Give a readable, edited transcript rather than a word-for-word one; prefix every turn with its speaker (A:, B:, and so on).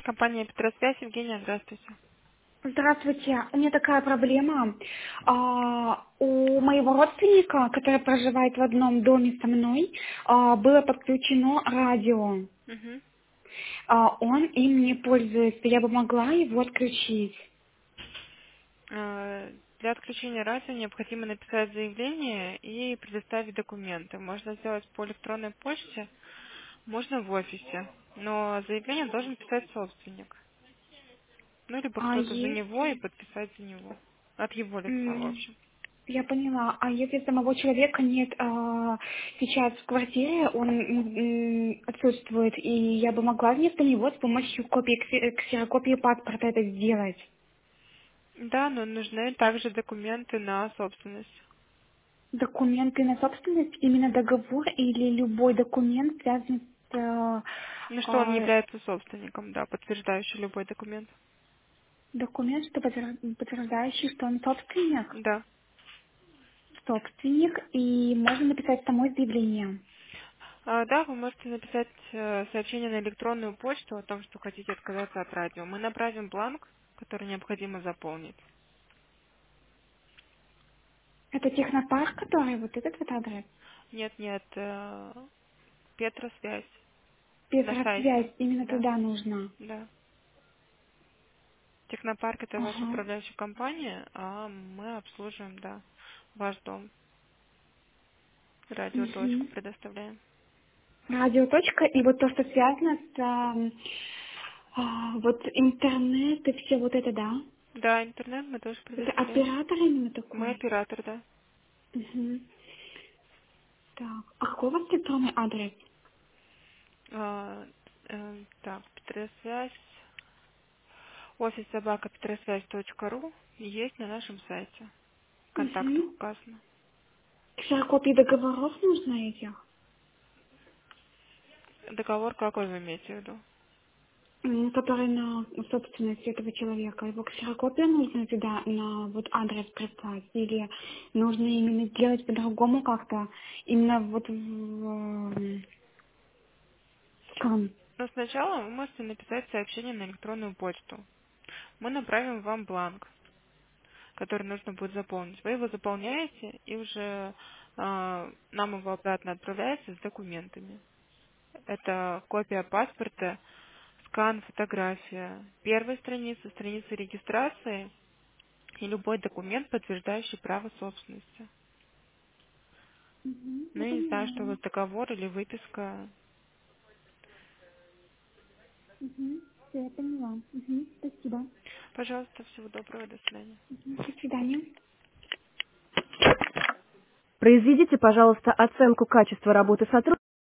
A: Компания Петросвязь, Евгения, здравствуйте.
B: Здравствуйте. У меня такая проблема. У моего родственника, который проживает в одном доме со мной, было подключено радио.
A: Мгм.
B: Он им не пользуется. Я бы могла его отключить.
A: Для отключения радио необходимо написать заявление и предоставить документы. Можно сделать по электронной почте, можно в офисе, но заявление должен писать собственник. Ну, либо
B: А
A: кто-то за него и
B: если...
A: подписать за него. От его лица, в
B: м,
A: общем.
B: Я поняла. А если самого человека нет сейчас в квартире, он отсутствует, и я бы могла вместо него с помощью копии, ксерокопии паспорта это сделать?
A: Да, но нужны также документы на собственность.
B: Документы на собственность, именно договор или любой документ связан с
A: Ну, что он
B: а,
A: является собственником, да, подтверждающий любой документ.
B: документ, что подтверждающий, что он собственник,
A: Да.
B: собственник, и можно написать самой заявление.
A: Да, вы можете написать сообщение на электронную почту о том, что хотите отказаться от радио. Мы направим бланк, который необходимо заполнить.
B: Это технопарк, который вот этот вот адрес.
A: Нет, нет, Петросвязь на сайте.
B: Петросвязь, именно
A: Да,
B: туда нужно.
A: да. Технопарк это ваша
B: Ага.
A: управляющая компания, а мы обслуживаем, да, ваш дом. Радиоточку
B: Угу.
A: предоставляем.
B: Радиоточка, и вот то, что связано с вот интернет и все вот это, да?
A: Да, интернет мы тоже
B: Это
A: предоставляем.
B: оператор именно
A: Мы
B: такой?
A: оператор, да.
B: Угу. Так, а какой у вас электронный адрес?
A: А, так, Петросвязь. Офис собака петросвязь.ру есть на нашем сайте. В контактах
B: Угу.
A: указано.
B: Ксерокопии договоров нужно этих?
A: Договор какой вы имеете в виду?
B: Которые на собственность этого человека. Его ксерокопию нужно туда на вот адрес прислать? Или нужно именно сделать по-другому как-то? Именно вот в скан?
A: Но сначала вы можете написать сообщение на электронную почту. Мы направим вам бланк, который нужно будет заполнить. Вы его заполняете и уже нам его обратно отправляете с документами. Это копия паспорта, скан, фотография, первой страницы, страницы регистрации и любой документ, подтверждающий право собственности.
B: Угу,
A: Ну,
B: я
A: я не знаю,
B: поняла.
A: что у вас договор или выписка.
B: Угу, все, я поняла. Угу, спасибо.
A: Пожалуйста, всего доброго, до свидания.
B: Мгм, до свидания.
C: Произведите, пожалуйста, оценку качества работы сотрудника.